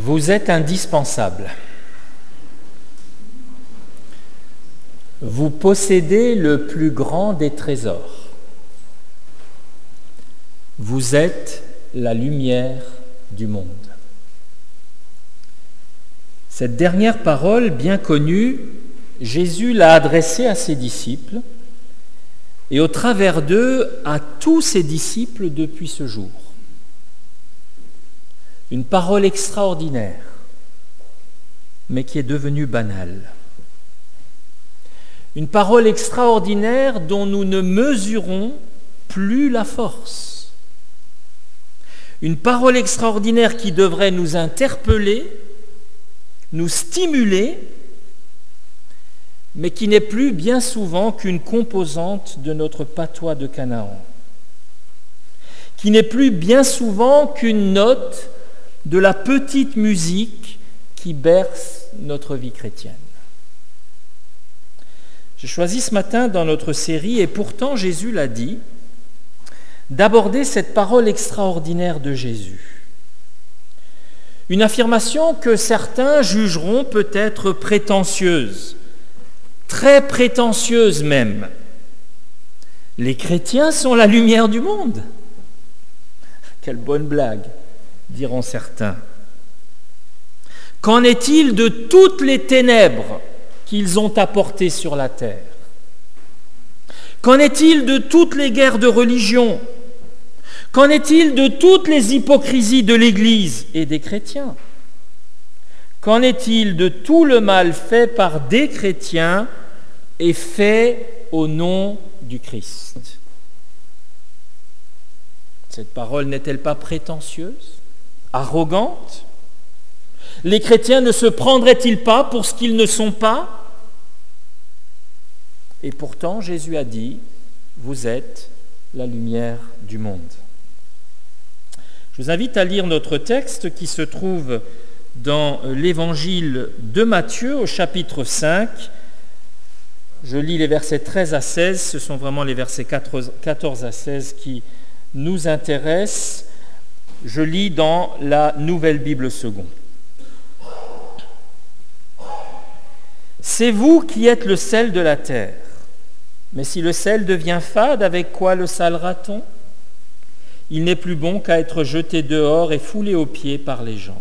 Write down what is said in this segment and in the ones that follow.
Vous êtes indispensable. Vous possédez le plus grand des trésors. Vous êtes la lumière du monde. Cette dernière parole, bien connue, Jésus l'a adressée à ses disciples et au travers d'eux à tous ses disciples depuis ce jour. Une parole extraordinaire, mais qui est devenue banale. Une parole extraordinaire dont nous ne mesurons plus la force. Une parole extraordinaire qui devrait nous interpeller, nous stimuler, mais qui n'est plus bien souvent qu'une composante de notre patois de Canaan. Qui n'est plus bien souvent qu'une note de la petite musique qui berce notre vie chrétienne. J'ai choisi ce matin dans notre série, et pourtant Jésus l'a dit, d'aborder cette parole extraordinaire de Jésus. Une affirmation que certains jugeront peut-être prétentieuse, très prétentieuse même. Les chrétiens sont la lumière du monde. Quelle bonne blague, diront certains. Qu'en est-il de toutes les ténèbres qu'ils ont apportées sur la terre? Qu'en est-il de toutes les guerres de religion? Qu'en est-il de toutes les hypocrisies de l'Église et des chrétiens? Qu'en est-il de tout le mal fait par des chrétiens et fait au nom du Christ? Cette parole n'est-elle pas prétentieuse, arrogante? Les chrétiens ne se prendraient-ils pas pour ce qu'ils ne sont pas? Et pourtant, Jésus a dit, vous êtes la lumière du monde. Je vous invite à lire notre texte qui se trouve dans l'évangile de Matthieu au chapitre 5. Je lis les versets 13 à 16, ce sont vraiment les versets 14 à 16 qui nous intéressent. Je lis dans la Nouvelle Bible seconde. C'est vous qui êtes le sel de la terre. Mais si le sel devient fade, avec quoi le salera-t-on? Il n'est plus bon qu'à être jeté dehors et foulé aux pieds par les gens.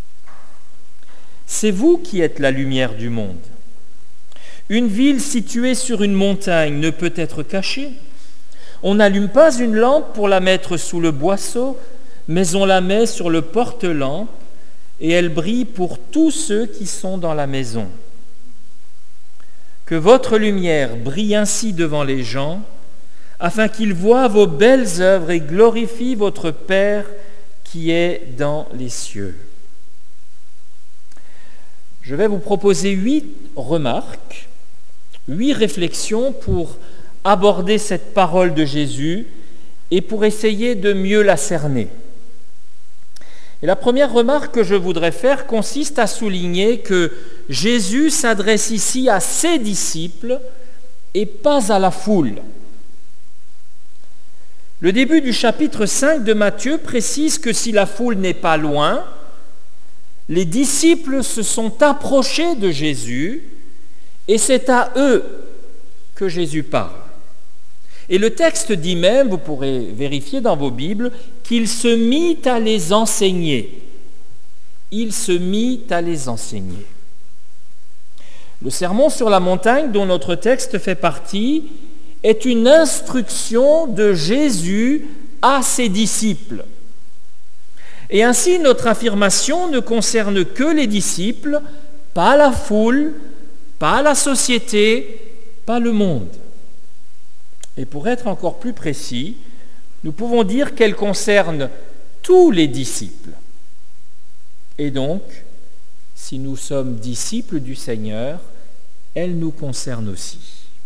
C'est vous qui êtes la lumière du monde. Une ville située sur une montagne ne peut être cachée. On n'allume pas une lampe pour la mettre sous le boisseau, mais on la met sur le porte-lampe et elle brille pour tous ceux qui sont dans la maison. Que votre lumière brille ainsi devant les gens, afin qu'ils voient vos belles œuvres et glorifient votre Père qui est dans les cieux. Je vais vous proposer 8 remarques, 8 réflexions pour aborder cette parole de Jésus et pour essayer de mieux la cerner. Et la première remarque que je voudrais faire consiste à souligner que Jésus s'adresse ici à ses disciples et pas à la foule. Le début du chapitre 5 de Matthieu précise que si la foule n'est pas loin, les disciples se sont approchés de Jésus et c'est à eux que Jésus parle. Et le texte dit même, vous pourrez vérifier dans vos Bibles, qu'il se mit à les enseigner. Il se mit à les enseigner. Le sermon sur la montagne, dont notre texte fait partie, est une instruction de Jésus à ses disciples. Et ainsi, notre affirmation ne concerne que les disciples, pas la foule, pas la société, pas le monde. Et pour être encore plus précis, nous pouvons dire qu'elle concerne tous les disciples. Et donc, si nous sommes disciples du Seigneur, elle nous concerne aussi.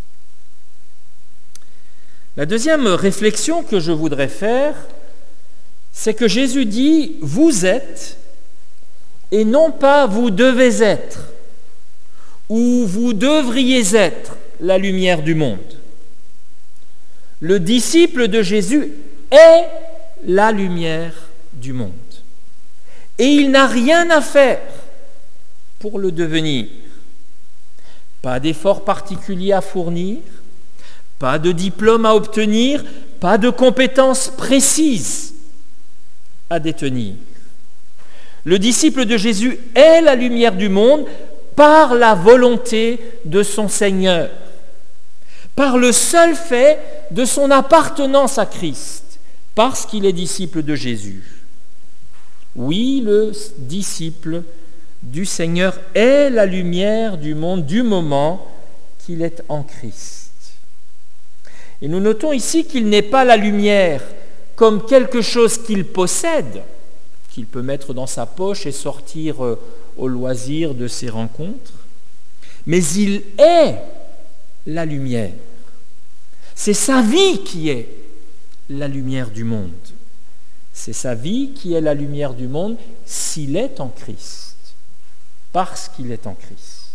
La deuxième réflexion que je voudrais faire, c'est que Jésus dit « vous êtes » et non pas « vous devez être » ou « vous devriez être la lumière du monde ». Le disciple de Jésus est la lumière du monde. et il n'a rien à faire pour le devenir. Pas d'effort particulier à fournir, pas de diplôme à obtenir, pas de compétences précises à détenir. Le disciple de Jésus est la lumière du monde par la volonté de son Seigneur, par le seul fait de son appartenance à Christ, parce qu'il est disciple de Jésus. Oui, le disciple du Seigneur est la lumière du monde du moment qu'il est en Christ. Et nous notons ici qu'il n'est pas la lumière comme quelque chose qu'il possède, qu'il peut mettre dans sa poche et sortir au loisir de ses rencontres, mais il est la lumière. C'est sa vie qui est la lumière du monde. C'est sa vie qui est la lumière du monde s'il est en Christ, parce qu'il est en Christ.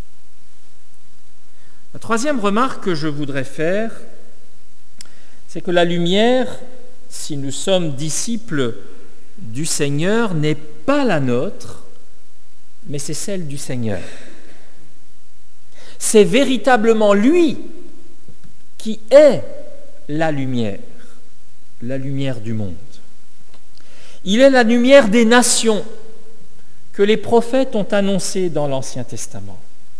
La troisième remarque que je voudrais faire, c'est que la lumière, si nous sommes disciples du Seigneur, n'est pas la nôtre, mais c'est celle du Seigneur. C'est véritablement lui qui est la lumière du monde. Il est la lumière des nations que les prophètes ont annoncées dans l'Ancien Testament.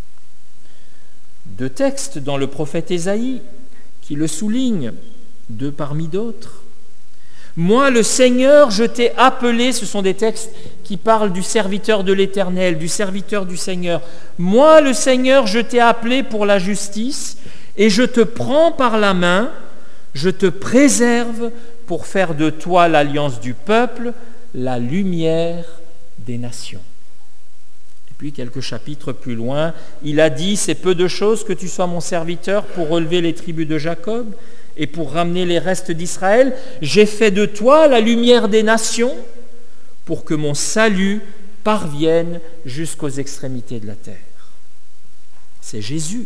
Deux textes dans le prophète Ésaïe qui le soulignent, deux parmi d'autres. Moi, le Seigneur, je t'ai appelé, ce sont des textes qui parlent du serviteur de l'Éternel, du serviteur du Seigneur. Moi, le Seigneur, je t'ai appelé pour la justice et je te prends par la main, je te préserve pour faire de toi l'alliance du peuple, la lumière des nations. Et puis, quelques chapitres plus loin, il a dit, c'est peu de choses que tu sois mon serviteur pour relever les tribus de Jacob et pour ramener les restes d'Israël. J'ai fait de toi la lumière des nations pour que mon salut parvienne jusqu'aux extrémités de la terre. C'est Jésus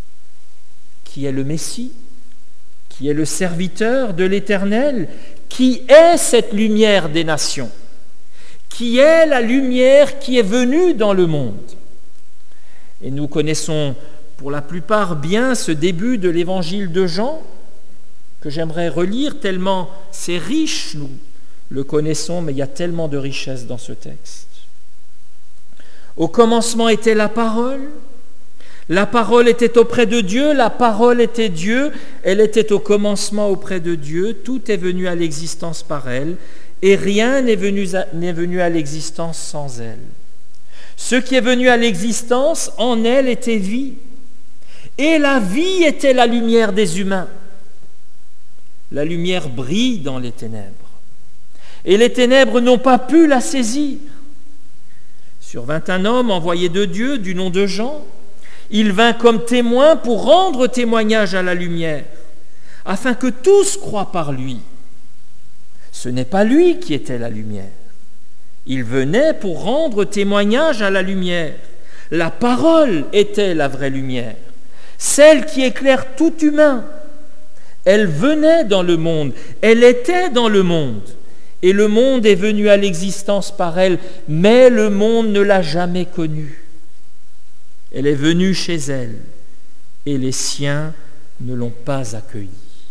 qui est le Messie, qui est le serviteur de l'Éternel, qui est cette lumière des nations, qui est la lumière qui est venue dans le monde. Et nous connaissons pour la plupart bien ce début de l'évangile de Jean, que j'aimerais relire tellement c'est riche, nous le connaissons, mais il y a tellement de richesse dans ce texte. Au commencement était la parole était auprès de Dieu, la parole était Dieu, elle était au commencement auprès de Dieu, tout est venu à l'existence par elle, et rien n'est venu à l'existence sans elle. Ce qui est venu à l'existence, en elle était vie, et la vie était la lumière des humains. La lumière brille dans les ténèbres, et les ténèbres n'ont pas pu la saisir. Survint un homme envoyé de Dieu, du nom de Jean. Il vint comme témoin pour rendre témoignage à la lumière, afin que tous croient par lui. Ce n'est pas lui qui était la lumière. Il venait pour rendre témoignage à la lumière. La parole était la vraie lumière, celle qui éclaire tout humain. Elle venait dans le monde, elle était dans le monde, et le monde est venu à l'existence par elle, mais le monde ne l'a jamais connue. Elle est venue chez elle, et les siens ne l'ont pas accueillie.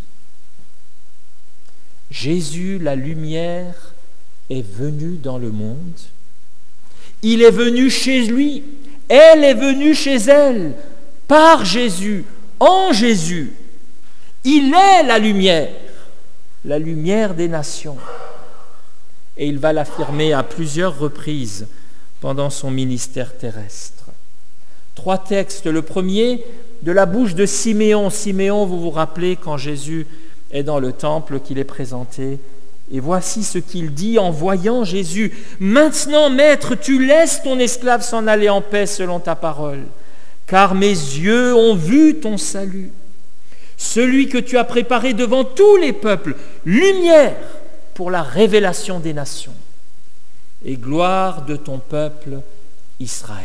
Jésus, la lumière, est venu dans le monde. Il est venu chez lui, elle est venue chez elle, par Jésus, en Jésus. Il est la lumière des nations. Et il va l'affirmer à plusieurs reprises pendant son ministère terrestre. 3 textes. Le premier, de la bouche de Siméon. Siméon, vous vous rappelez quand Jésus est dans le temple, qu'il est présenté. Et voici ce qu'il dit en voyant Jésus. « Maintenant, Maître, tu laisses ton esclave s'en aller en paix selon ta parole, car mes yeux ont vu ton salut, celui que tu as préparé devant tous les peuples, lumière pour la révélation des nations et gloire de ton peuple Israël. »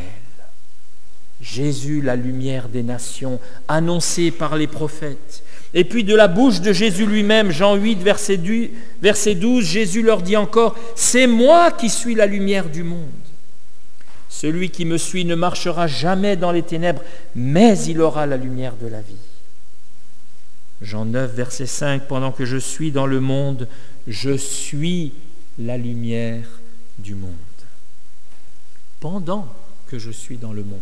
Jésus, la lumière des nations, annoncée par les prophètes, Et puis de la bouche de Jésus lui-même, Jean 8, verset 12, Jésus leur dit encore, « C'est moi qui suis la lumière du monde. Celui qui me suit ne marchera jamais dans les ténèbres, mais il aura la lumière de la vie. » Jean 9, verset 5, « Pendant que je suis dans le monde, je suis la lumière du monde. » Pendant que je suis dans le monde.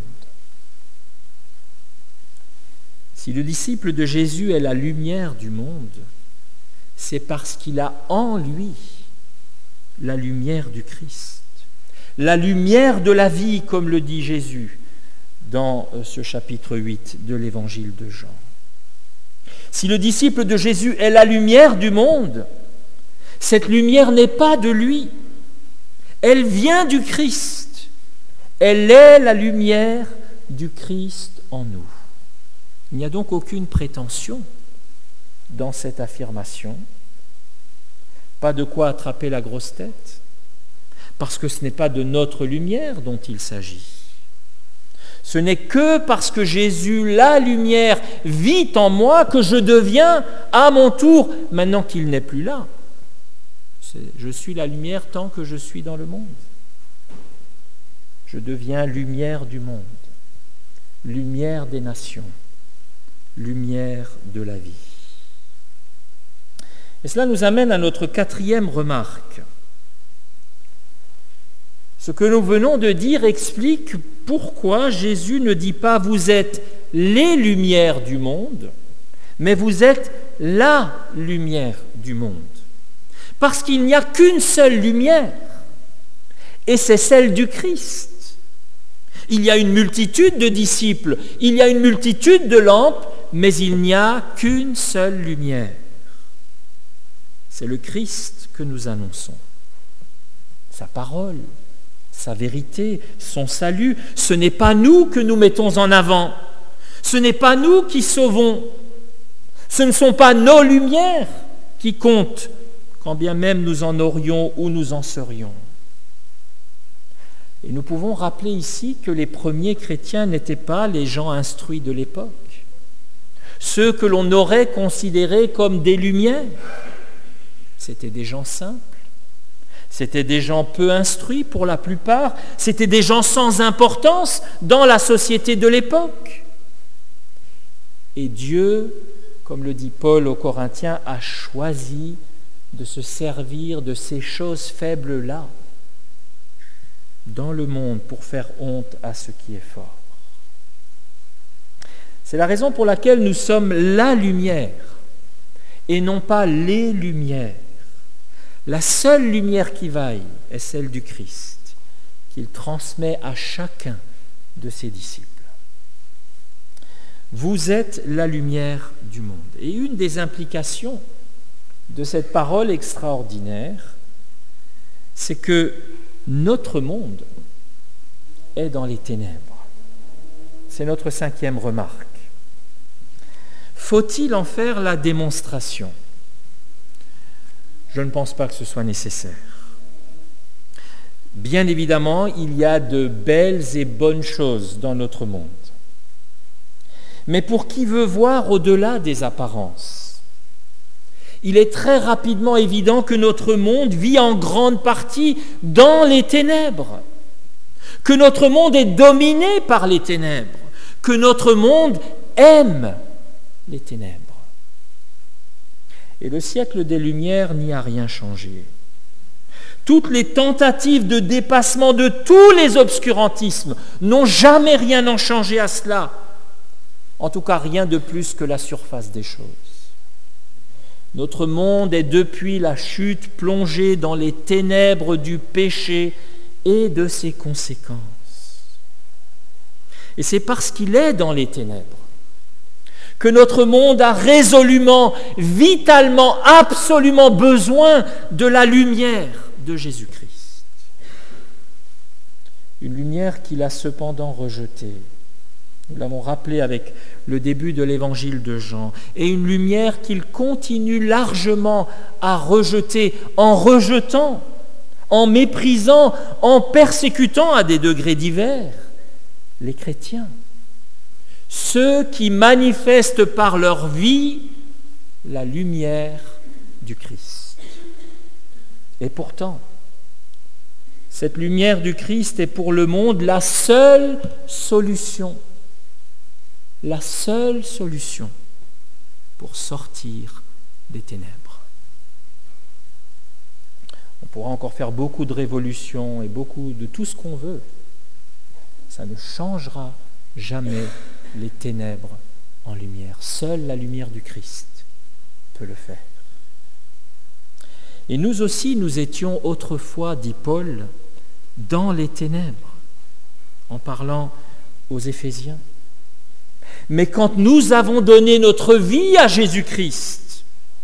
Si le disciple de Jésus est la lumière du monde, c'est parce qu'il a en lui la lumière du Christ, la lumière de la vie, comme le dit Jésus dans ce chapitre 8 de l'évangile de Jean. Si le disciple de Jésus est la lumière du monde, cette lumière n'est pas de lui, elle vient du Christ, elle est la lumière du Christ en nous. Il n'y a donc aucune prétention dans cette affirmation, pas de quoi attraper la grosse tête, parce que ce n'est pas de notre lumière dont il s'agit. Ce n'est que parce que Jésus, la lumière, vit en moi que je deviens à mon tour, maintenant qu'il n'est plus là. Je suis la lumière tant que je suis dans le monde. Je deviens lumière du monde, lumière des nations, lumière de la vie. Et cela nous amène à notre quatrième remarque. Ce que nous venons de dire explique pourquoi Jésus ne dit pas « vous êtes les lumières du monde », mais « vous êtes la lumière du monde ». Parce qu'il n'y a qu'une seule lumière, et c'est celle du Christ. Il y a une multitude de disciples, il y a une multitude de lampes, mais il n'y a qu'une seule lumière. C'est le Christ que nous annonçons. Sa parole, sa vérité, son salut, ce n'est pas nous que nous mettons en avant. Ce n'est pas nous qui sauvons. Ce ne sont pas nos lumières qui comptent, quand bien même nous en aurions ou nous en serions. Et nous pouvons rappeler ici que les premiers chrétiens n'étaient pas les gens instruits de l'époque, ceux que l'on aurait considérés comme des lumières. C'étaient des gens simples, c'étaient des gens peu instruits pour la plupart, c'étaient des gens sans importance dans la société de l'époque. Et Dieu, comme le dit Paul aux Corinthiens, a choisi de se servir de ces choses faibles-là dans le monde pour faire honte à ce qui est fort. C'est la raison pour laquelle nous sommes la lumière et non pas les lumières. La seule lumière qui vaille est celle du Christ, qu'il transmet à chacun de ses disciples. Vous êtes la lumière du monde. Et une des implications de cette parole extraordinaire, c'est que notre monde est dans les ténèbres. C'est notre cinquième remarque. Faut-il en faire la démonstration ? Je ne pense pas que ce soit nécessaire. Bien évidemment, il y a de belles et bonnes choses dans notre monde. Mais pour qui veut voir au-delà des apparences, il est très rapidement évident que notre monde vit en grande partie dans les ténèbres, que notre monde est dominé par les ténèbres, que notre monde aime les ténèbres. Et le siècle des Lumières n'y a rien changé. Toutes les tentatives de dépassement de tous les obscurantismes n'ont jamais rien changé à cela. En tout cas, rien de plus que la surface des choses. Notre monde est depuis la chute plongé dans les ténèbres du péché et de ses conséquences. Et c'est parce qu'il est dans les ténèbres que notre monde a résolument, vitalement, absolument besoin de la lumière de Jésus-Christ. Une lumière qu'il a cependant rejetée. Nous l'avons rappelé avec le début de l'évangile de Jean. Et une lumière qu'il continue largement à rejeter, en rejetant, en méprisant, en persécutant à des degrés divers les chrétiens. Ceux qui manifestent par leur vie la lumière du Christ. Et pourtant, cette lumière du Christ est pour le monde la seule solution pour sortir des ténèbres. On pourra encore faire beaucoup de révolutions et beaucoup de tout ce qu'on veut. Ça ne changera jamais les ténèbres en lumière. Seule la lumière du Christ peut le faire. Et nous aussi, nous étions autrefois, dit Paul, dans les ténèbres, en parlant aux Éphésiens. Mais quand nous avons donné notre vie à Jésus-Christ,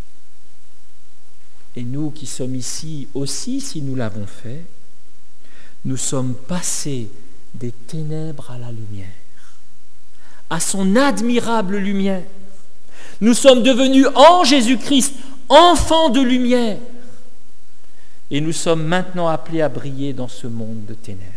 et nous qui sommes ici aussi, si nous l'avons fait, nous sommes passés des ténèbres à la lumière, à son admirable lumière. Nous sommes devenus en Jésus-Christ enfants de lumière. Et nous sommes maintenant appelés à briller dans ce monde de ténèbres.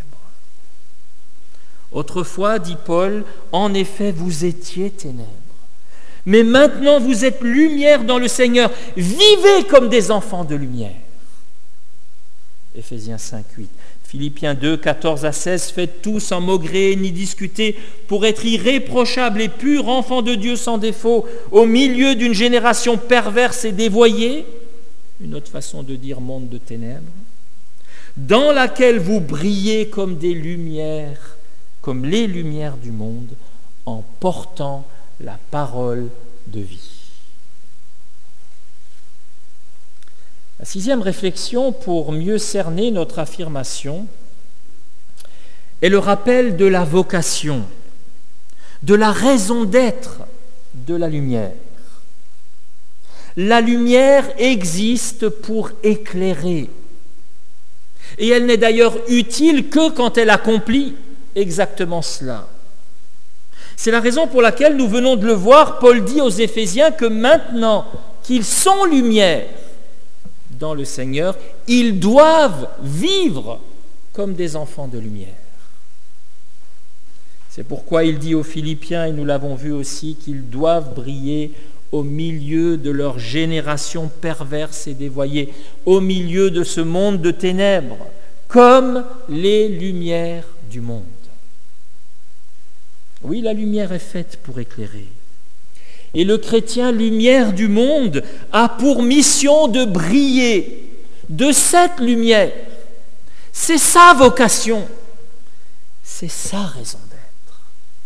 Autrefois, dit Paul, en effet, vous étiez ténèbres. Mais maintenant, vous êtes lumière dans le Seigneur. Vivez comme des enfants de lumière. Éphésiens 5, 8. Philippiens 2, 14 à 16. Faites tout sans maugréer ni discuter, pour être irréprochables et purs, enfants de Dieu sans défaut, au milieu d'une génération perverse et dévoyée, une autre façon de dire monde de ténèbres, dans laquelle vous brillez comme des lumières, comme les lumières du monde, en portant la parole de vie. La sixième réflexion pour mieux cerner notre affirmation est le rappel de la vocation, de la raison d'être de la lumière. La lumière existe pour éclairer. Et elle n'est d'ailleurs utile que quand elle accomplit exactement cela. C'est la raison pour laquelle nous venons de le voir, Paul dit aux Éphésiens que maintenant qu'ils sont lumière dans le Seigneur, ils doivent vivre comme des enfants de lumière. C'est pourquoi il dit aux Philippiens, et nous l'avons vu aussi, qu'ils doivent briller au milieu de leur génération perverse et dévoyée, au milieu de ce monde de ténèbres, comme les lumières du monde. Oui, la lumière est faite pour éclairer. Et le chrétien, lumière du monde, a pour mission de briller de cette lumière. C'est sa vocation, c'est sa raison d'être.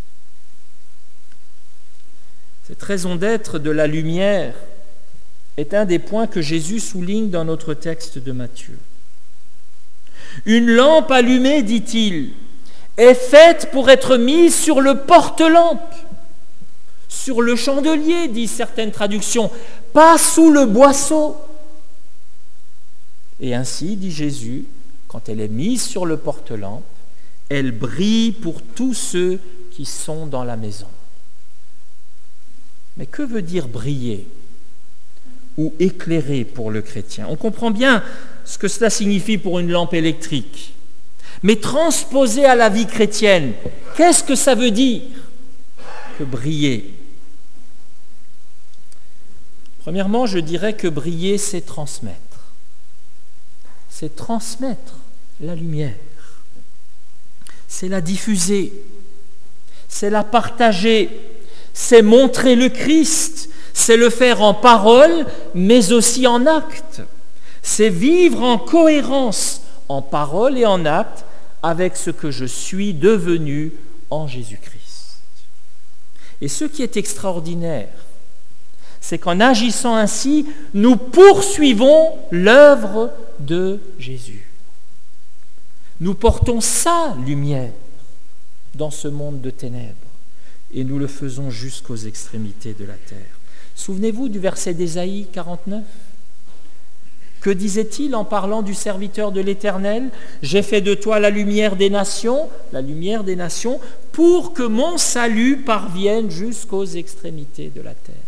Cette raison d'être de la lumière est un des points que Jésus souligne dans notre texte de Matthieu. Une lampe allumée, dit-il, est faite pour être mise sur le porte-lampe, sur le chandelier, disent certaines traductions, pas sous le boisseau. Et ainsi, dit Jésus, quand elle est mise sur le porte-lampe, elle brille pour tous ceux qui sont dans la maison. Mais que veut dire briller ou éclairer pour le chrétien? On comprend bien ce que cela signifie pour une lampe électrique. Mais transposé à la vie chrétienne, qu'est-ce que ça veut dire que briller? Premièrement, je dirais que briller, c'est transmettre. C'est transmettre la lumière. C'est la diffuser. C'est la partager. C'est montrer le Christ. C'est le faire en parole, mais aussi en acte. C'est vivre en cohérence, en parole et en acte, avec ce que je suis devenu en Jésus-Christ. Et ce qui est extraordinaire, c'est qu'en agissant ainsi, nous poursuivons l'œuvre de Jésus. Nous portons sa lumière dans ce monde de ténèbres et nous le faisons jusqu'aux extrémités de la terre. Souvenez-vous du verset d'Ésaïe 49 ? Que disait-il en parlant du serviteur de l'Éternel ? J'ai fait de toi la lumière des nations, pour que mon salut parvienne jusqu'aux extrémités de la terre.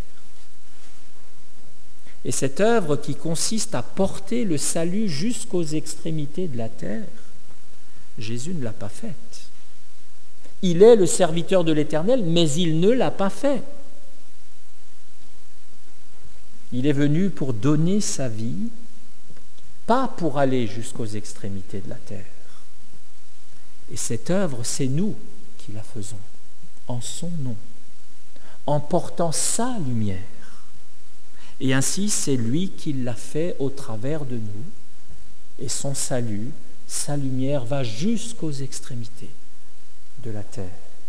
Et cette œuvre qui consiste à porter le salut jusqu'aux extrémités de la terre, Jésus ne l'a pas faite. Il est le serviteur de l'Éternel, mais il ne l'a pas fait. Il est venu pour donner sa vie, pas pour aller jusqu'aux extrémités de la terre. Et cette œuvre, c'est nous qui la faisons, en son nom, en portant sa lumière. Et ainsi, c'est lui qui l'a fait au travers de nous. Et son salut, sa lumière va jusqu'aux extrémités de la terre.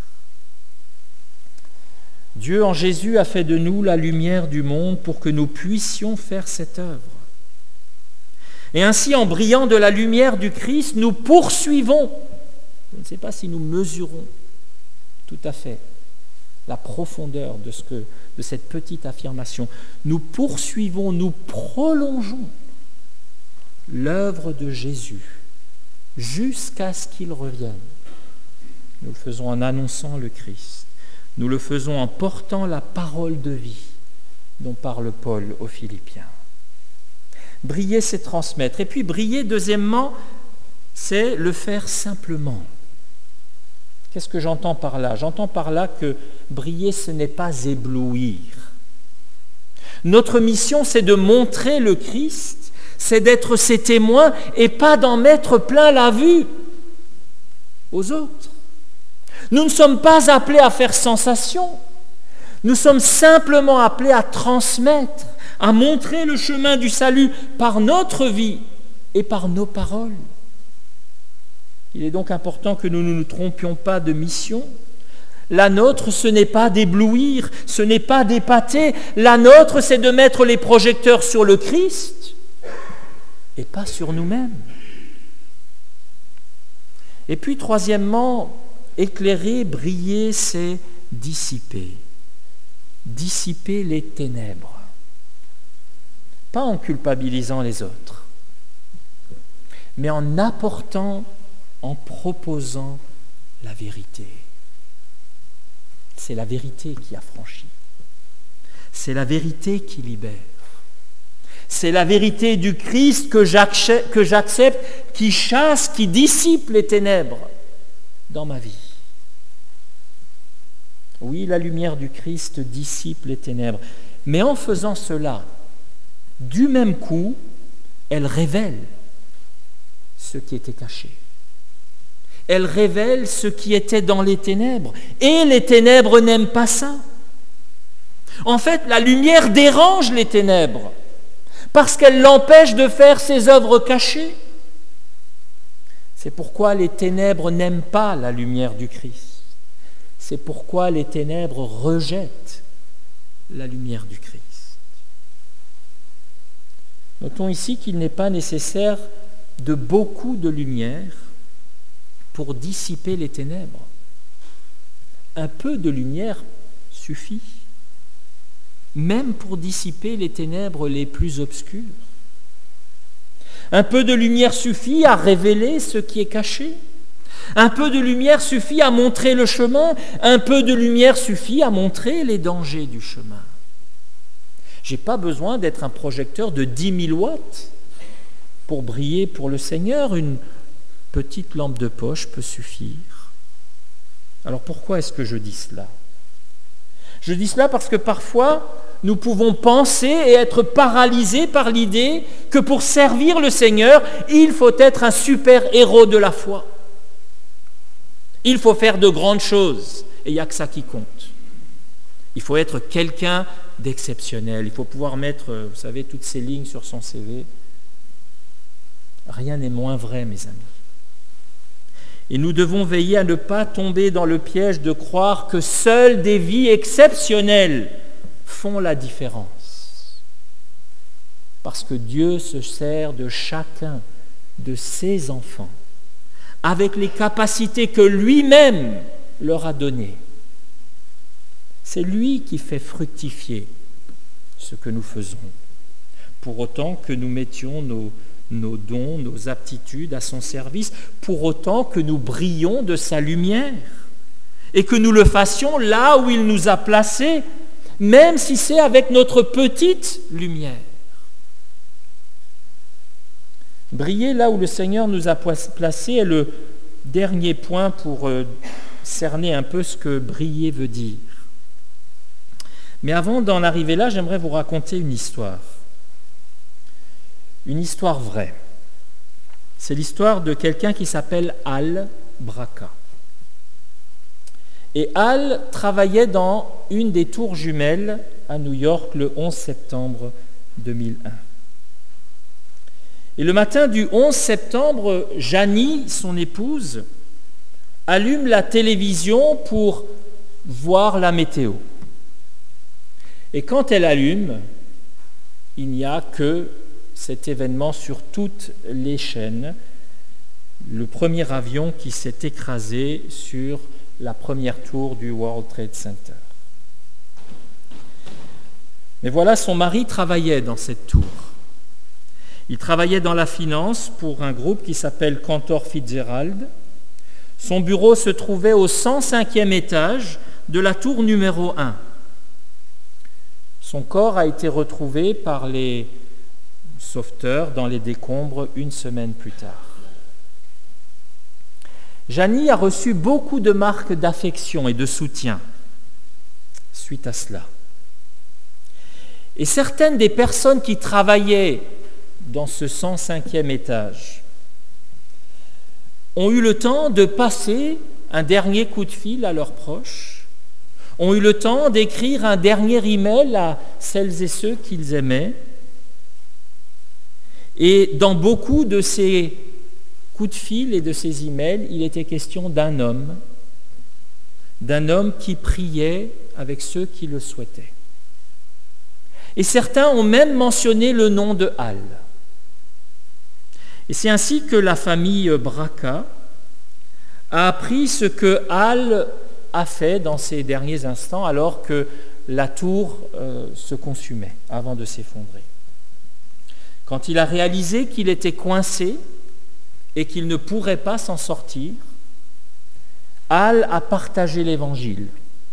Dieu en Jésus a fait de nous la lumière du monde pour que nous puissions faire cette œuvre. Et ainsi, en brillant de la lumière du Christ, nous poursuivons. Je ne sais pas si nous mesurons tout à fait la profondeur de cette petite affirmation. Nous poursuivons, nous prolongeons l'œuvre de Jésus jusqu'à ce qu'il revienne. Nous le faisons en annonçant le Christ. Nous le faisons en portant la parole de vie dont parle Paul aux Philippiens. Briller, c'est transmettre. Et puis briller, deuxièmement, c'est le faire simplement. Qu'est-ce que j'entends par là ? J'entends par là que briller, ce n'est pas éblouir. Notre mission, c'est de montrer le Christ, c'est d'être ses témoins et pas d'en mettre plein la vue aux autres. Nous ne sommes pas appelés à faire sensation. Nous sommes simplement appelés à transmettre, à montrer le chemin du salut par notre vie et par nos paroles. Il est donc important que nous ne nous trompions pas de mission. La nôtre, ce n'est pas d'éblouir, ce n'est pas d'épater. La nôtre, c'est de mettre les projecteurs sur le Christ et pas sur nous-mêmes. Et puis, troisièmement, éclairer, briller, c'est dissiper. Dissiper les ténèbres. Pas en culpabilisant les autres, mais en apportant, en proposant la vérité. C'est la vérité qui affranchit. C'est la vérité qui libère. C'est la vérité du Christ que j'accepte, qui chasse, qui dissipe les ténèbres dans ma vie. Oui, la lumière du Christ dissipe les ténèbres. Mais en faisant cela, du même coup, elle révèle ce qui était caché. Elle révèle ce qui était dans les ténèbres. Et les ténèbres n'aiment pas ça. En fait, la lumière dérange les ténèbres parce qu'elle l'empêche de faire ses œuvres cachées. C'est pourquoi les ténèbres n'aiment pas la lumière du Christ. C'est pourquoi les ténèbres rejettent la lumière du Christ. Notons ici qu'il n'est pas nécessaire de beaucoup de lumière pour dissiper les ténèbres. Un peu de lumière suffit, même pour dissiper les ténèbres les plus obscures. Un peu de lumière suffit à révéler ce qui est caché. Un peu de lumière suffit à montrer le chemin. Un peu de lumière suffit à montrer les dangers du chemin. Je n'ai pas besoin d'être un projecteur de 10 000 watts pour briller pour le Seigneur. Une petite lampe de poche peut suffire. Alors pourquoi est-ce que je dis cela ? Je dis cela parce que parfois, nous pouvons penser et être paralysés par l'idée que pour servir le Seigneur, il faut être un super-héros de la foi. Il faut faire de grandes choses et il n'y a que ça qui compte. Il faut être quelqu'un d'exceptionnel. Il faut pouvoir mettre, vous savez, toutes ces lignes sur son CV. Rien n'est moins vrai, mes amis. Et nous devons veiller à ne pas tomber dans le piège de croire que seules des vies exceptionnelles font la différence. Parce que Dieu se sert de chacun de ses enfants avec les capacités que lui-même leur a données. C'est lui qui fait fructifier ce que nous faisons, pour autant que nous mettions nos dons, nos aptitudes à son service, pour autant que nous brillions de sa lumière et que nous le fassions là où il nous a placés, même si c'est avec notre petite lumière. Briller là où le Seigneur nous a placés est le dernier point pour cerner un peu ce que briller veut dire. Mais avant d'en arriver là, j'aimerais vous raconter une histoire. Une histoire vraie. C'est l'histoire de quelqu'un qui s'appelle Al Braca. Et Al travaillait dans une des tours jumelles à New York le 11 septembre 2001. Et le matin du 11 septembre, Janie, son épouse, allume la télévision pour voir la météo. Et quand elle allume, il n'y a que cet événement sur toutes les chaînes, le premier avion qui s'est écrasé sur la première tour du World Trade Center. Mais voilà, son mari travaillait dans cette tour. Il travaillait dans la finance pour un groupe qui s'appelle Cantor Fitzgerald. Son bureau se trouvait au 105e étage de la tour numéro 1. Son corps a été retrouvé par les sauveteurs dans les décombres une semaine plus tard. Janie a reçu beaucoup de marques d'affection et de soutien suite à cela. Et certaines des personnes qui travaillaient dans ce 105e étage ont eu le temps de passer un dernier coup de fil à leurs proches, ont eu le temps d'écrire un dernier email à celles et ceux qu'ils aimaient. Et dans beaucoup de ces coups de fil et de ces emails, il était question d'un homme qui priait avec ceux qui le souhaitaient. Et certains ont même mentionné le nom de Al. Et c'est ainsi que la famille Braca a appris ce que Al a fait dans ces derniers instants alors que la tour se consumait avant de s'effondrer. Quand il a réalisé qu'il était coincé et qu'il ne pourrait pas s'en sortir, Al a partagé l'Évangile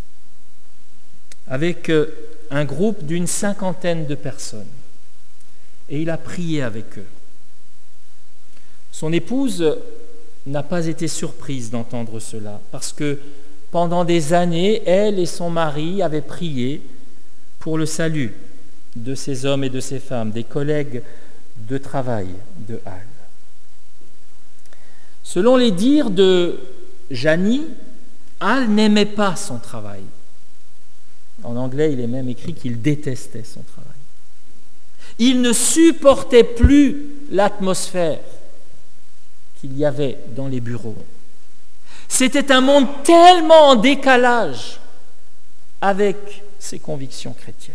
avec un groupe d'une 50aine de personnes et il a prié avec eux. Son épouse n'a pas été surprise d'entendre cela parce que pendant des années, elle et son mari avaient prié pour le salut de ces hommes et de ces femmes, des collègues de travail de Al. Selon les dires de Janie, Al n'aimait pas son travail. En anglais, il est même écrit qu'il détestait son travail. Il ne supportait plus l'atmosphère qu'il y avait dans les bureaux. C'était un monde tellement en décalage avec ses convictions chrétiennes.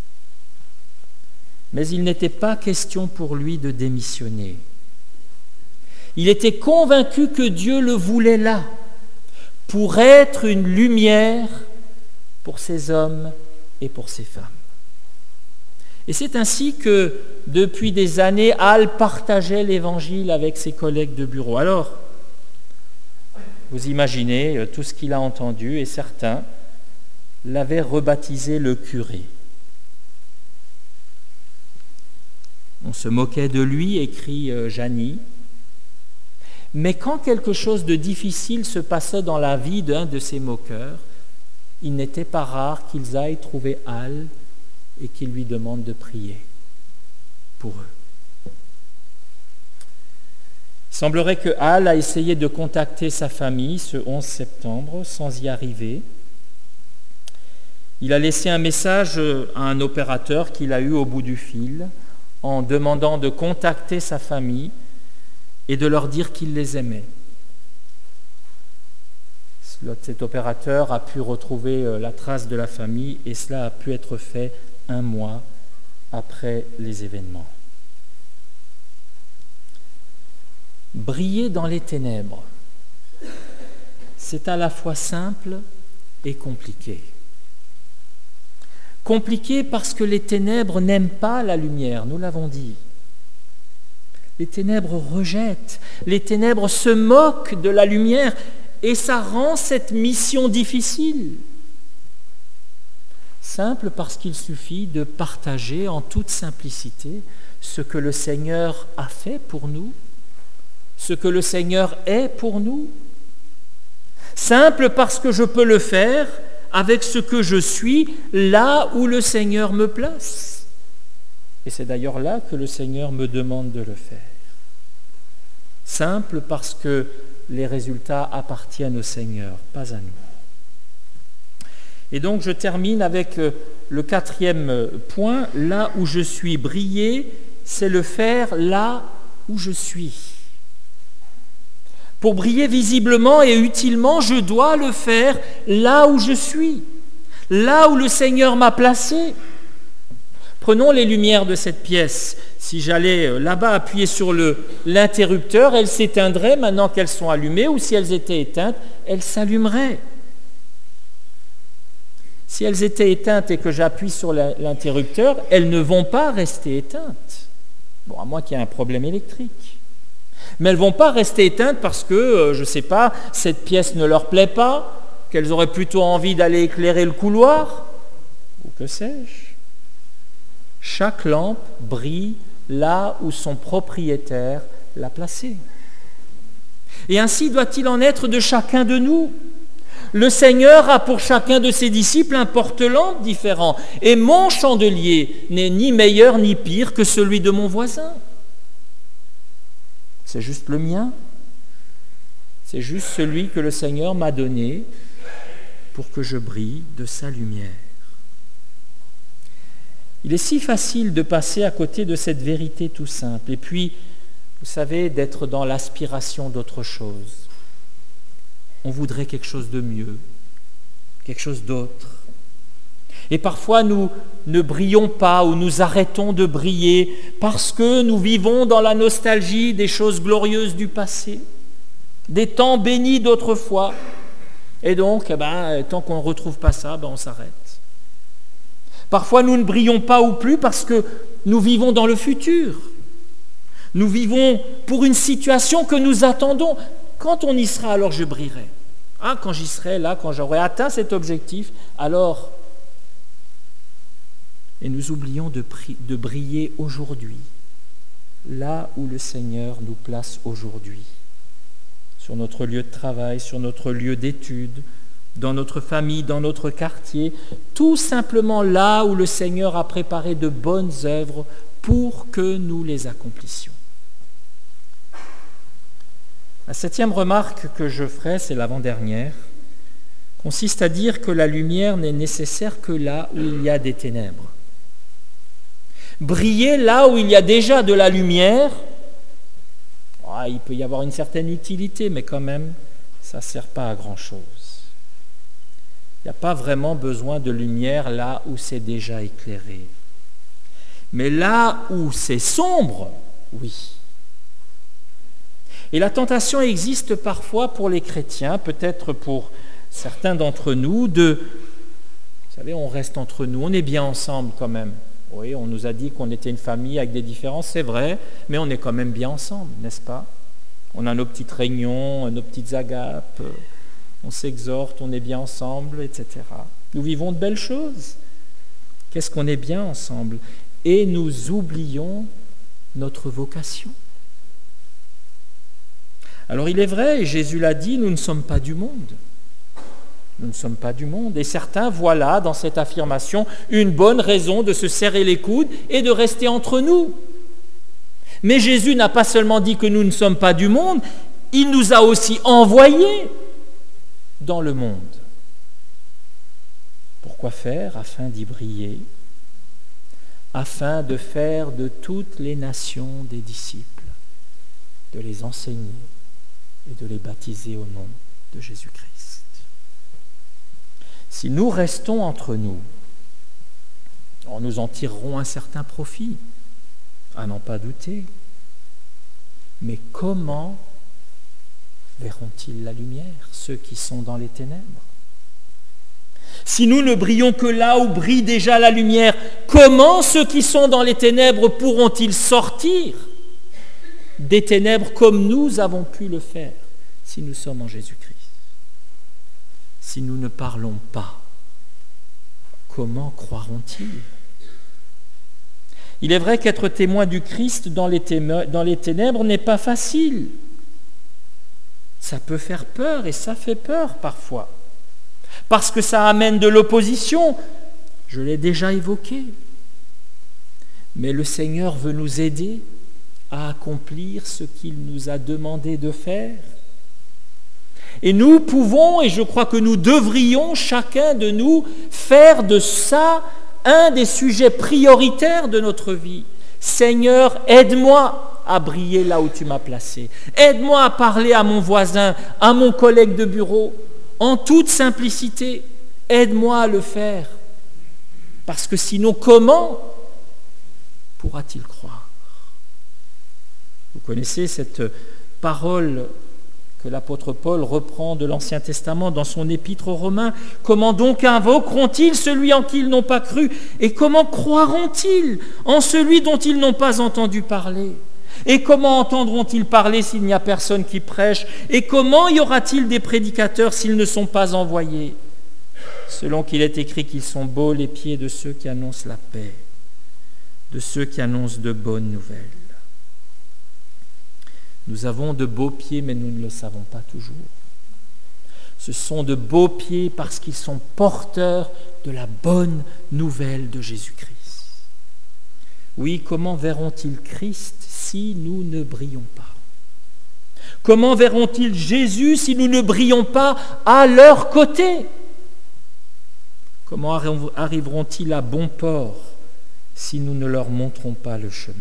Mais il n'était pas question pour lui de démissionner. Il était convaincu que Dieu le voulait là, pour être une lumière pour ces hommes et pour ces femmes. Et c'est ainsi que, depuis des années, Al partageait l'Évangile avec ses collègues de bureau. Alors, vous imaginez tout ce qu'il a entendu, et certains l'avaient rebaptisé le curé. On se moquait de lui, écrit Janie. Mais quand quelque chose de difficile se passait dans la vie d'un de ces moqueurs, il n'était pas rare qu'ils aillent trouver Al et qu'ils lui demandent de prier pour eux. Il semblerait que Al a essayé de contacter sa famille ce 11 septembre sans y arriver. Il a laissé un message à un opérateur qu'il a eu au bout du fil en demandant de contacter sa famille et de leur dire qu'il les aimait. Cet opérateur a pu retrouver la trace de la famille et cela a pu être fait 1 mois après les événements. Briller dans les ténèbres, c'est à la fois simple et compliqué. Compliqué parce que les ténèbres n'aiment pas la lumière, nous l'avons dit. Les ténèbres rejettent, les ténèbres se moquent de la lumière et ça rend cette mission difficile. Simple parce qu'il suffit de partager en toute simplicité ce que le Seigneur a fait pour nous, ce que le Seigneur est pour nous. Simple parce que je peux le faire avec ce que je suis, là où le Seigneur me place. Et c'est d'ailleurs là que le Seigneur me demande de le faire. Simple parce que les résultats appartiennent au Seigneur, pas à nous. Et donc je termine avec le 4e point, là où je suis. Briller, c'est le faire là où je suis. Pour briller visiblement et utilement, je dois le faire là où je suis, là où le Seigneur m'a placé. Prenons les lumières de cette pièce. Si j'allais là-bas appuyer sur l'interrupteur, elles s'éteindraient maintenant qu'elles sont allumées, ou si elles étaient éteintes, elles s'allumeraient. Si elles étaient éteintes et que j'appuie sur l'interrupteur, elles ne vont pas rester éteintes. Bon, à moins qu'il y ait un problème électrique. Mais elles ne vont pas rester éteintes parce que, je ne sais pas, cette pièce ne leur plaît pas, qu'elles auraient plutôt envie d'aller éclairer le couloir, ou que sais-je. Chaque lampe brille là où son propriétaire l'a placée. Et ainsi doit-il en être de chacun de nous. Le Seigneur a pour chacun de ses disciples un porte-lampe différent. Et mon chandelier n'est ni meilleur ni pire que celui de mon voisin. C'est juste le mien. C'est juste celui que le Seigneur m'a donné pour que je brille de sa lumière. Il est si facile de passer à côté de cette vérité tout simple. Et puis, vous savez, d'être dans l'aspiration d'autre chose. On voudrait quelque chose de mieux, quelque chose d'autre. Et parfois, nous ne brillons pas ou nous arrêtons de briller parce que nous vivons dans la nostalgie des choses glorieuses du passé, des temps bénis d'autrefois. Et donc, tant qu'on ne retrouve pas ça, on s'arrête. Parfois, nous ne brillons pas ou plus parce que nous vivons dans le futur. Nous vivons pour une situation que nous attendons. Quand on y sera, alors je brillerai. Quand j'y serai là, quand j'aurai atteint cet objectif, alors... Et nous oublions de briller aujourd'hui, là où le Seigneur nous place aujourd'hui, sur notre lieu de travail, sur notre lieu d'étude, dans notre famille, dans notre quartier, tout simplement là où le Seigneur a préparé de bonnes œuvres pour que nous les accomplissions. La 7e remarque que je ferai, c'est l'avant-dernière, consiste à dire que la lumière n'est nécessaire que là où il y a des ténèbres. Briller là où il y a déjà de la lumière, il peut y avoir une certaine utilité, mais quand même, ça ne sert pas à grand-chose. Il n'y a pas vraiment besoin de lumière là où c'est déjà éclairé. Mais là où c'est sombre, oui. Et la tentation existe parfois pour les chrétiens, peut-être pour certains d'entre nous, vous savez, on reste entre nous, on est bien ensemble quand même. Oui, on nous a dit qu'on était une famille avec des différences, c'est vrai, mais on est quand même bien ensemble, n'est-ce pas? On a nos petites réunions, nos petites agapes, on s'exhorte, on est bien ensemble, etc. Nous vivons de belles choses. Qu'est-ce qu'on est bien ensemble? Et nous oublions notre vocation. Alors il est vrai, et Jésus l'a dit, nous ne sommes pas du monde. Nous ne sommes pas du monde. Et certains voient là, dans cette affirmation, une bonne raison de se serrer les coudes et de rester entre nous. Mais Jésus n'a pas seulement dit que nous ne sommes pas du monde, il nous a aussi envoyés dans le monde. Pourquoi faire? Afin d'y briller, afin de faire de toutes les nations des disciples, de les enseigner et de les baptiser au nom de Jésus-Christ. Si nous restons entre nous, nous en tirerons un certain profit, à n'en pas douter. Mais comment verront-ils la lumière, ceux qui sont dans les ténèbres? Si nous ne brillons que là où brille déjà la lumière, comment ceux qui sont dans les ténèbres pourront-ils sortir des ténèbres comme nous avons pu le faire si nous sommes en Jésus-Christ? Si nous ne parlons pas, comment croiront-ils? Il est vrai qu'être témoin du Christ dans les ténèbres n'est pas facile. Ça peut faire peur et ça fait peur parfois. parce que ça amène de l'opposition. Je l'ai déjà évoqué. Mais le Seigneur veut nous aider à accomplir ce qu'il nous a demandé de faire. Et nous pouvons, et je crois que nous devrions, chacun de nous, faire de ça un des sujets prioritaires de notre vie. Seigneur, aide-moi à briller là où tu m'as placé. Aide-moi à parler à mon voisin, à mon collègue de bureau, en toute simplicité. Aide-moi à le faire. Parce que sinon, comment pourra-t-il croire? Vous connaissez cette parole que l'apôtre Paul reprend de l'Ancien Testament dans son épître aux Romains. Comment donc invoqueront-ils celui en qui ils n'ont pas cru? Et comment croiront-ils en celui dont ils n'ont pas entendu parler? Et comment entendront-ils parler s'il n'y a personne qui prêche? Et comment y aura-t-il des prédicateurs s'ils ne sont pas envoyés? Selon qu'il est écrit qu'ils sont beaux les pieds de ceux qui annoncent la paix, de ceux qui annoncent de bonnes nouvelles. Nous avons de beaux pieds, mais nous ne le savons pas toujours. Ce sont de beaux pieds parce qu'ils sont porteurs de la bonne nouvelle de Jésus-Christ. Oui, comment verront-ils Christ si nous ne brillons pas? Comment verront-ils Jésus si nous ne brillons pas à leur côté? Comment arriveront-ils à bon port si nous ne leur montrons pas le chemin?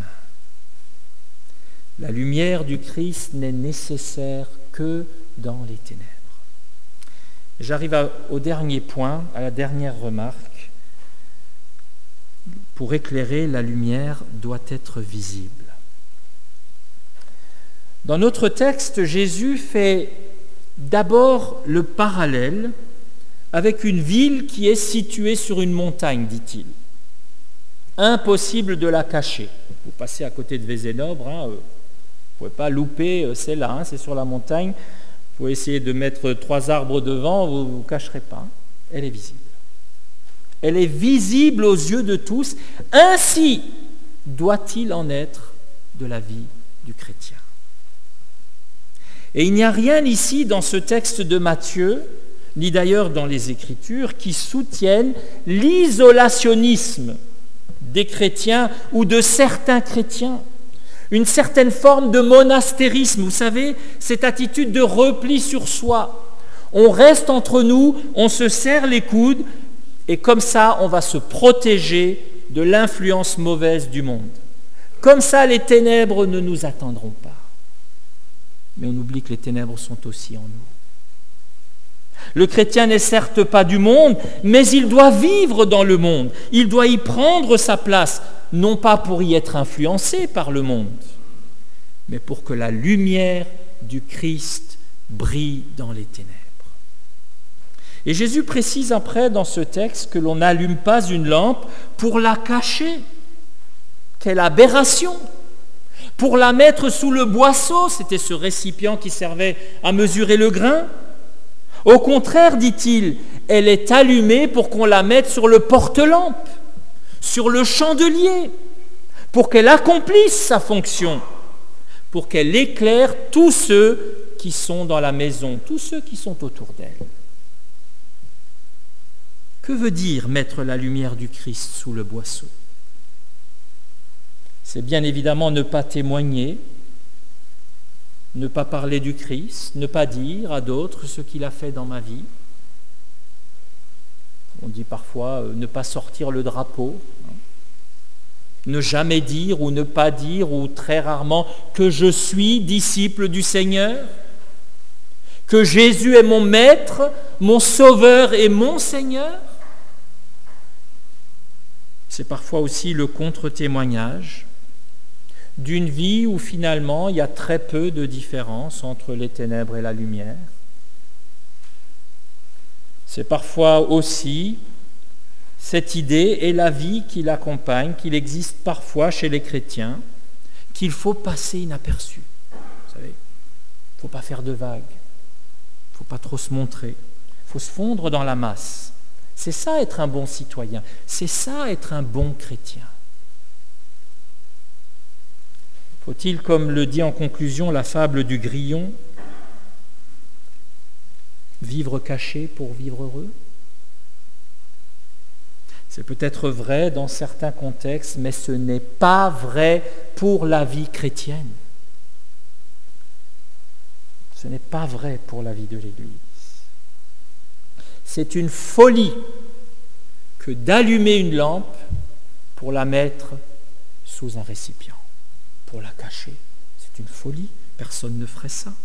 La lumière du Christ n'est nécessaire que dans les ténèbres. J'arrive au dernier point, à la dernière remarque. Pour éclairer, la lumière doit être visible. Dans notre texte, Jésus fait d'abord le parallèle avec une ville qui est située sur une montagne, dit-il. Impossible de la cacher. Vous passez à côté de Vézénobre, vous ne pouvez pas louper, c'est là, c'est sur la montagne. Vous pouvez essayer de mettre 3 arbres devant, vous ne vous cacherez pas. Elle est visible. Elle est visible aux yeux de tous. Ainsi doit-il en être de la vie du chrétien. Et il n'y a rien ici dans ce texte de Matthieu, ni d'ailleurs dans les Écritures, qui soutiennent l'isolationnisme des chrétiens ou de certains chrétiens. Une certaine forme de monastérisme, vous savez, cette attitude de repli sur soi. On reste entre nous, on se serre les coudes, et comme ça, on va se protéger de l'influence mauvaise du monde. Comme ça, les ténèbres ne nous atteindront pas. Mais on oublie que les ténèbres sont aussi en nous. Le chrétien n'est certes pas du monde, mais il doit vivre dans le monde. Il doit y prendre sa place, non pas pour y être influencé par le monde, mais pour que la lumière du Christ brille dans les ténèbres. Et Jésus précise après dans ce texte que l'on n'allume pas une lampe pour la cacher. Quelle aberration! Pour la mettre sous le boisseau, c'était ce récipient qui servait à mesurer le grain. Au contraire, dit-il, elle est allumée pour qu'on la mette sur le porte-lampe, sur le chandelier, pour qu'elle accomplisse sa fonction, pour qu'elle éclaire tous ceux qui sont dans la maison, tous ceux qui sont autour d'elle. Que veut dire mettre la lumière du Christ sous le boisseau? C'est bien évidemment ne pas témoigner, ne pas parler du Christ, ne pas dire à d'autres ce qu'il a fait dans ma vie. On dit parfois ne pas sortir le drapeau, ne jamais dire ou ne pas dire, ou très rarement, que je suis disciple du Seigneur, que Jésus est mon maître, mon sauveur et mon Seigneur. C'est parfois aussi le contre-témoignage d'une vie où finalement il y a très peu de différence entre les ténèbres et la lumière. C'est parfois aussi cette idée et la vie qui l'accompagne, qu'il existe parfois chez les chrétiens, qu'il faut passer inaperçu. Vous savez, il ne faut pas faire de vagues, il ne faut pas trop se montrer, il faut se fondre dans la masse. C'est ça être un bon citoyen, c'est ça être un bon chrétien. Faut-il, comme le dit en conclusion la fable du grillon, vivre caché pour vivre heureux? C'est peut-être vrai dans certains contextes, mais ce n'est pas vrai pour la vie chrétienne. Ce n'est pas vrai pour la vie de l'Église. C'est une folie que d'allumer une lampe pour la mettre sous un récipient, pour la cacher. C'est une folie, personne ne ferait ça.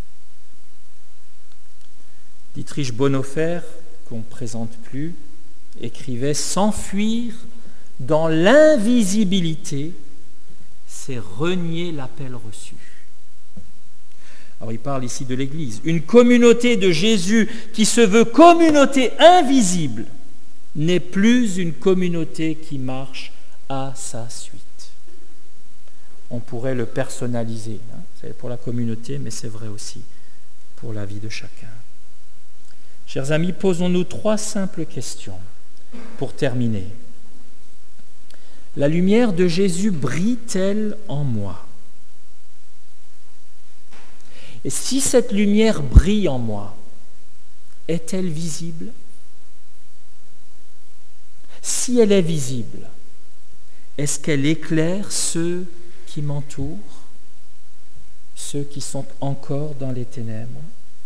Dietrich Bonhoeffer, qu'on ne présente plus, écrivait « S'enfuir dans l'invisibilité, c'est renier l'appel reçu ». Alors il parle ici de l'Église. Une communauté de Jésus qui se veut communauté invisible n'est plus une communauté qui marche à sa suite. On pourrait le personnaliser. C'est pour la communauté, mais c'est vrai aussi pour la vie de chacun. Chers amis, posons-nous 3 simples questions pour terminer. La lumière de Jésus brille-t-elle en moi ? Et si cette lumière brille en moi, est-elle visible ? Si elle est visible, est-ce qu'elle éclaire ceux qui m'entourent, ceux qui sont encore dans les ténèbres ?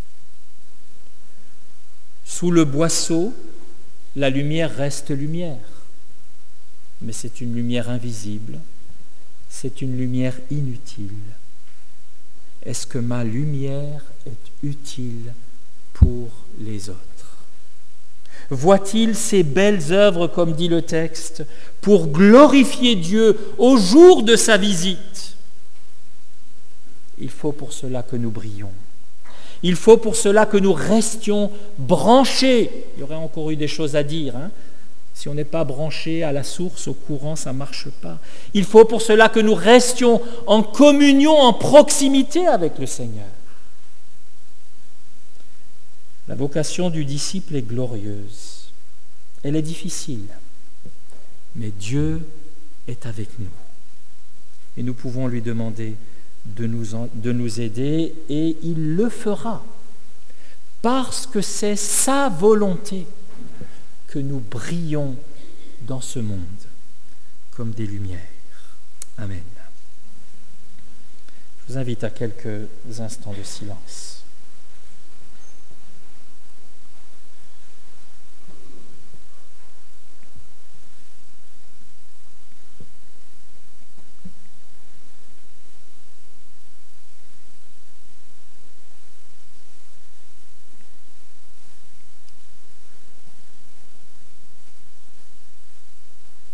Sous le boisseau, la lumière reste lumière, mais c'est une lumière invisible, c'est une lumière inutile. Est-ce que ma lumière est utile pour les autres ? Voit-il ces belles œuvres, comme dit le texte, pour glorifier Dieu au jour de sa visite ? Il faut pour cela que nous brillions. Il faut pour cela que nous restions branchés. Il y aurait encore eu des choses à dire. Si on n'est pas branché à la source, au courant, ça ne marche pas. Il faut pour cela que nous restions en communion, en proximité avec le Seigneur. La vocation du disciple est glorieuse. Elle est difficile. Mais Dieu est avec nous. Et nous pouvons lui demander de nous aider, et il le fera. Parce que c'est sa volonté que nous brillons dans ce monde comme des lumières. Amen. Je vous invite à quelques instants de silence.